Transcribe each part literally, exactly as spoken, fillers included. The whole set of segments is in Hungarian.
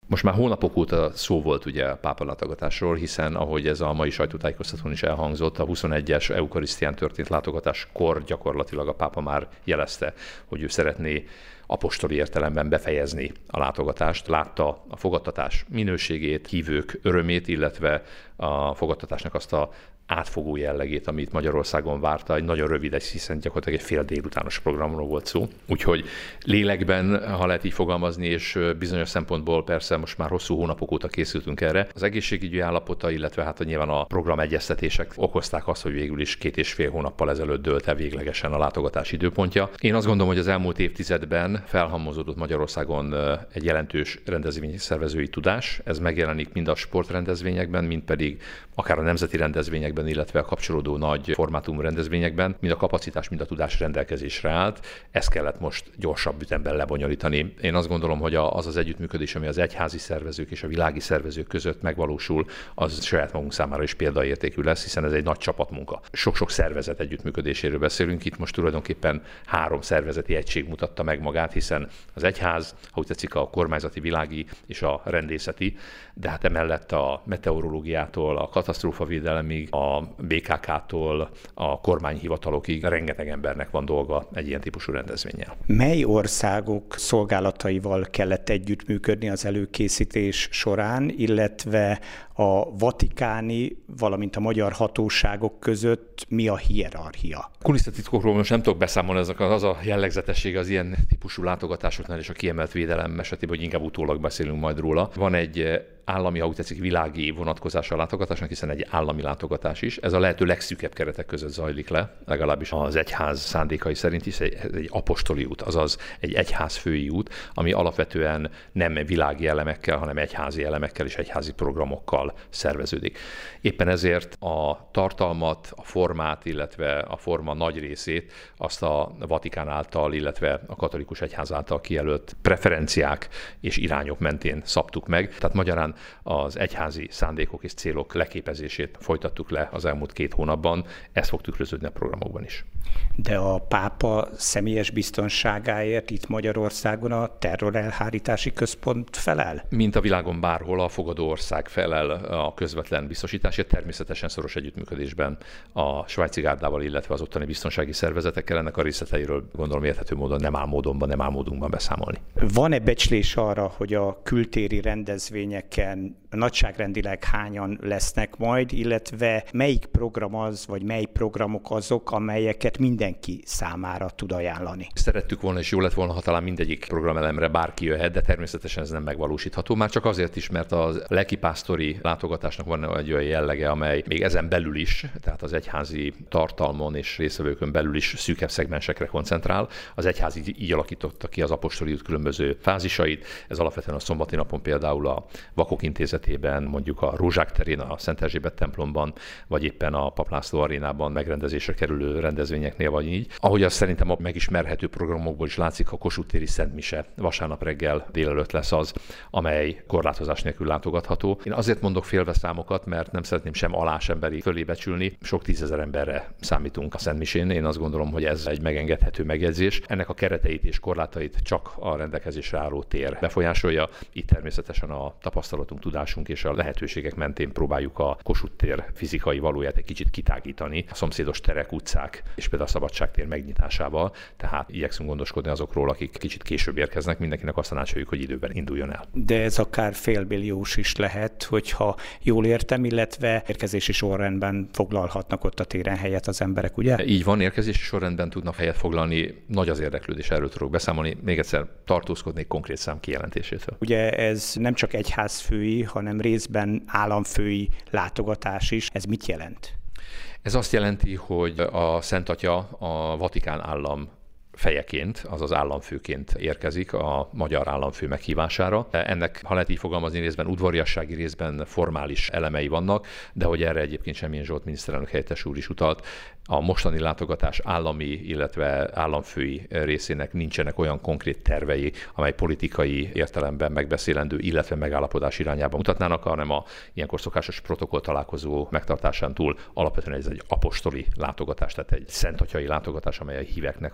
Most már hónapok óta szó volt ugye a pápa látogatásról, hiszen ahogy ez a mai sajtótájékoztatón is elhangzott, a huszonegyes eukarisztián történt látogatáskor gyakorlatilag a pápa már jelezte, hogy ő szeretné apostoli értelemben befejezni a látogatást, látta a fogadtatás minőségét, hívők örömét, illetve a fogadtatásnak azt a átfogó jellegét, amit Magyarországon várta, egy nagyon rövid, hiszen gyakorlatilag egy fél délutános programról volt szó. Úgyhogy lélekben, ha lehet így fogalmazni, és bizonyos szempontból persze most már hosszú hónapok óta készültünk erre, az egészségügyi állapota, illetve hát nyilván a programegyeztetések okozták azt, hogy végül is két és fél hónappal ezelőtt dőlt el véglegesen a látogatás időpontja. Én azt gondolom, hogy az elmúlt évtizedben felhalmozódott Magyarországon egy jelentős rendezvényszervezői tudás. Ez megjelenik mind a sportrendezvényekben, mind pedig akár a nemzeti rendezvényekben, illetve a kapcsolódó nagy formátumú rendezvényekben, mind a kapacitás, mind a tudás rendelkezésre állt. Ezt kellett most gyorsabb ütemben lebonyolítani. Én azt gondolom, hogy az az együttműködés, ami az egyházi szervezők és a világi szervezők között megvalósul, az saját magunk számára is példaértékű lesz, hiszen ez egy nagy csapatmunka. Sok-sok szervezet együttműködéséről beszélünk. Itt most tulajdonképpen három szervezeti egység mutatta meg magát, hiszen az egyház, ha úgy tetszik, a kormányzati, világi és a rendészeti, de hát emellett a meteorológiától, a katasztrófavédelemig, a bé ká ká-tól a kormányhivatalokig rengeteg embernek van dolga egy ilyen típusú rendezvénnyel. Mely országok szolgálataival kellett együttműködni az előkészítés során, illetve a vatikáni, valamint a magyar hatóságok között mi a hierarchia? Kulisszatitkokról most nem tudok beszámolni, ezek az a jellegzetessége az ilyen típusú látogatásoknál és a kiemelt védelem esetében, hogy inkább utólag beszélünk majd róla. Van egy állami, ha úgy tetszik, világi vonatkozása a látogatásnak, hiszen egy állami látogatás is. Ez a lehető legszűkebb keretek között zajlik le, legalábbis az egyház szándékai szerint is egy, egy apostoli út, azaz egy egyházfői út, ami alapvetően nem világi elemekkel, hanem egyházi elemekkel és egyházi programokkal szerveződik. Éppen ezért a tartalmat, a formát, illetve a forma nagy részét azt a Vatikán által, illetve a katolikus egyház által kijelölt preferenciák és irányok mentén szabtuk meg. Tehát magyarán az egyházi szándékok és célok leképezését folytattuk le az elmúlt két hónapban, ez fog tükröződni a programokban is. De a pápa személyes biztonságáért itt Magyarországon a terrorelhárítási központ felel? Mint a világon bárhol, a fogadó ország felel a közvetlen biztosításért, természetesen szoros együttműködésben a svájci gárdával, illetve az ottani biztonsági szervezetekkel. Ennek a részleteiről gondolom érthető módon nem áll módonban, nem áll módunkban beszámolni. Van-e becslés arra, hogy a kültéri rendezvényeken nagyságrendileg hányan lesznek majd, illetve melyik program az, vagy mely programok azok, amelyeket mindenki számára tud ajánlani? Szerettük volna, és jó lett volna, ha talán mindegyik programelemre bárki jöhet, de természetesen ez nem megvalósítható. Már csak azért is, mert a lelkipásztori látogatásnak van egy olyan jellege, amely még ezen belül is, tehát az egyházi tartalmon és részvevőkön belül is szűkebb szegmensekre koncentrál. Az egyház így alakította ki az apostoli út különböző fázisait. Ez alapvetően a szombati napon például a Vakok Intézetében, mondjuk a Rózsák terén, a Szent Erzsébet templomban, vagy éppen a Pap László arénában megrendezésre kerülő rendezvényeknél vagy így. Ahogy azt szerintem a megismerhető programokból is látszik, a Kossuth téri Szent Mise vasárnap reggel délelőtt lesz az, amely korlátozás nélkül látogatható. Én azért mondok félveszámokat, mert nem szeretném sem alá, sem belé fölé becsülni. Sok tízezer emberre számítunk a Szent Misén. Én azt gondolom, hogy ez egy megengedhető megjegyzés. Ennek a kereteit és korlátait csak a rendelkezésre álló tér befolyásolja. Itt természetesen a tapasztalatunk, tudásunk és a lehetőségek mentén próbáljuk a Kossuth tér fizikai valóját egy kicsit kitágítani. A szomszédos terek, utcák és például a Szabadságtér megnyitásával. Tehát igyekszünk gondoskodni azokról, akik kicsit később érkeznek. Mindenkinek azt tanácsoljuk, hogy időben induljon el. De ez akár félmilliós is lehet, hogyha jól értem, illetve érkezési sorrendben foglalhatnak ott a téren helyet az emberek, ugye? Így van, érkezési sorrendben tudnak helyet foglalni. Nagy az érdeklődés, erről tudok beszámolni. Még egyszer tartózkodnék konkrét szám kijelentésétől. Ugye ez nem csak egyházfői, hanem részben államfői látogatás is. Ez mit jelent? Ez azt jelenti, hogy a Szent Atya a Vatikán állam fejeként, azaz államfőként érkezik a magyar államfő meghívására. Ennek, ha lehet így fogalmazni, részben udvariassági, részben formális elemei vannak, de hogy erre egyébként Semjén Zsolt miniszterelnök helyettes úr is utalt, a mostani látogatás állami, illetve államfői részének nincsenek olyan konkrét tervei, amely politikai értelemben megbeszélendő, illetve megállapodás irányába mutatnának, hanem a ilyenkor szokásos protokoll találkozó megtartásán túl alapvetően ez egy apostoli látogatás, tehát egy szentatyai látogatás, amely a híveknek, a Magyarország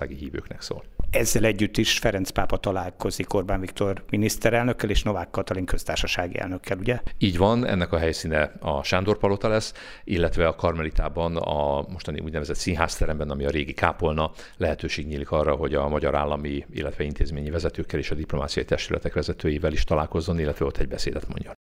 magyarországi hívőknek szól. Ezzel együtt is Ferenc pápa találkozik Orbán Viktor miniszterelnökkel és Novák Katalin köztársasági elnökkel, ugye? Így van, ennek a helyszíne a Sándor palota lesz, illetve a Karmelitában, a mostani úgynevezett színházteremben, ami a régi kápolna, lehetőség nyílik arra, hogy a magyar állami, illetve intézményi vezetőkkel és a diplomáciai testületek vezetőivel is találkozzon, illetve ott egy beszédet mondjon.